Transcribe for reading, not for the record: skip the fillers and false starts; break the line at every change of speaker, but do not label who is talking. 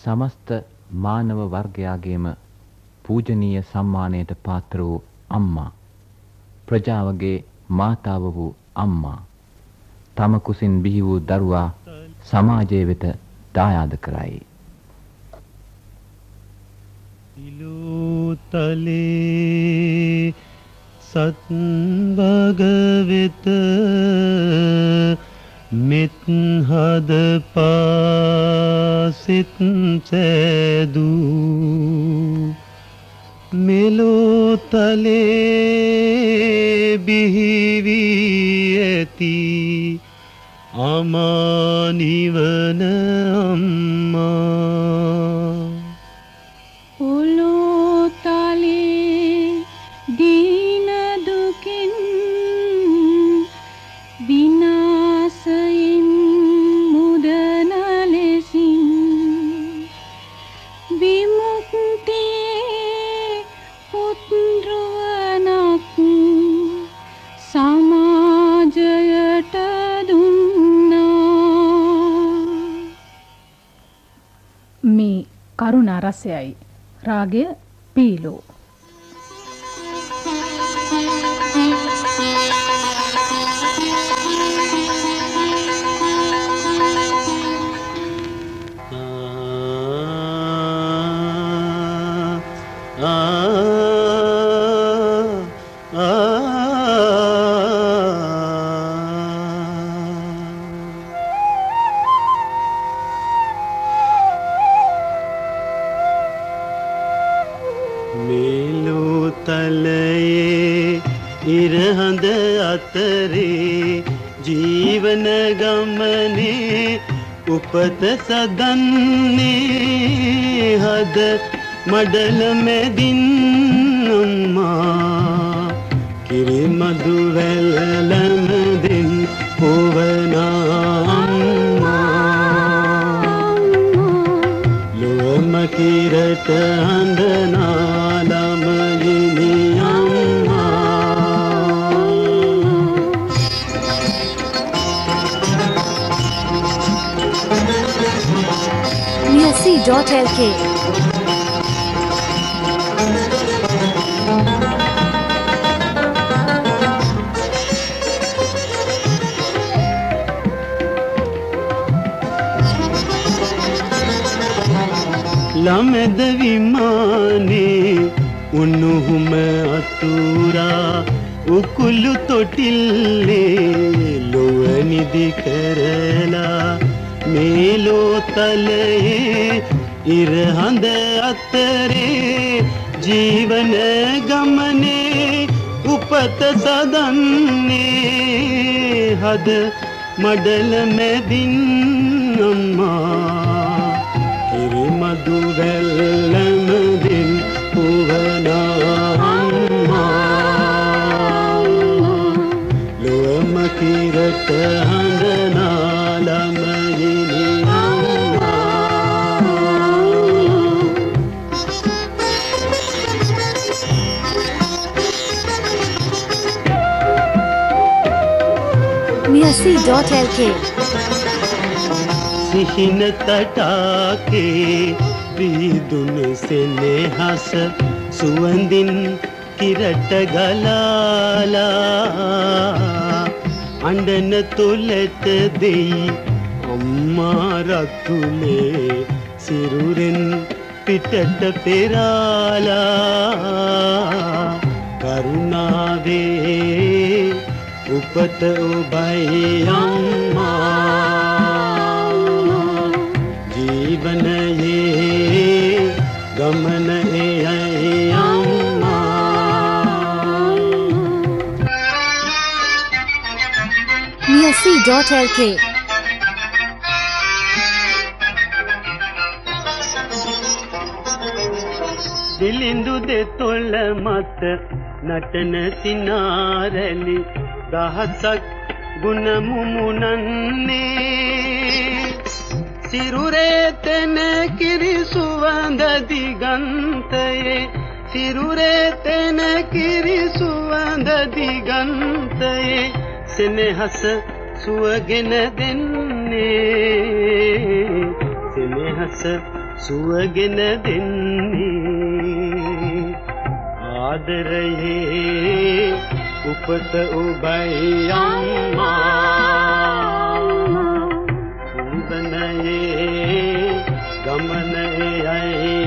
සමස්ත මානව වර්ගයාගේම පූජනීය සම්මානයට පාත්‍ර වූ අම්මා, ප්‍රජාවගේ මාතාව වූ අම්මා, තම කුසින් බිහි වූ දරුවා සමාජයේ වෙත දායාද කරයි.
ඉලුතලේ සත්වග වෙත මෙත් හද පාසිත සෑදූ මෙලොතලේ බිහි වී ඇති අමා නිවන අම්මා.
ඔලොතලේ දීන දුකින් විනාශයෙන් මුදන ලෙසින් විමුක්තියේ පුත්රුවනක් සමාජයට දුන්නා.
මේ කරුණා රසයයි. රාගය පීලෝ.
මෙලොතලයේ ඉරහඳ අතරේ ජීවන ගමනේ උපත සදන්නේ හද මඩල මැදින් අම්මා කිරි මදු වැල්ලමදින් පොවනා අම්මා ලොවම කිරට හඳනා ළමයිනි
Music.lk
ළමද විමානේ උණුහුම අතුරා උකුළු තොටිල්ලේ ලොව නිදි කරලා මෙලොතලයේ ඉරහඳ අතරේ ජීවන ගමනේ උපත සදන්නේ හද මඩල මැදින් අම්මා කිරි මදු වැල්ලමදින් පොවනා අම්මා ලොවම කිරට හඳනා ළමයිනි
Music.lk
සිහින තටාකේ විදුන සෙනෙහස සුවඳින් කිරට ගලාලා අඬන තුලට දෙයි අම්මා රතුලේ සිරුරෙන් පිටට පෙරාලා කරුණාවේ උපත ඔබයි අම්මා ජීවනයේ ගමන එයයි අම්මා.
Music.lk
දිලිඳු දෙතොල මත නටන සිනාරලි දහසක් ගුණ මුමුණන්නේ සිරුරේ තෙන කිරි සුවඳ දිගන්තයේ සිරුරේ තෙන කිරි සුවඳ දිගන්තයේ සෙනෙහස සුවගෙන දෙන්නේ සෙනෙහස සුවගෙන දෙන්නේ ආදරයේ උපත ඔබයි අම්මා ජීවනයේ ගමන එයයි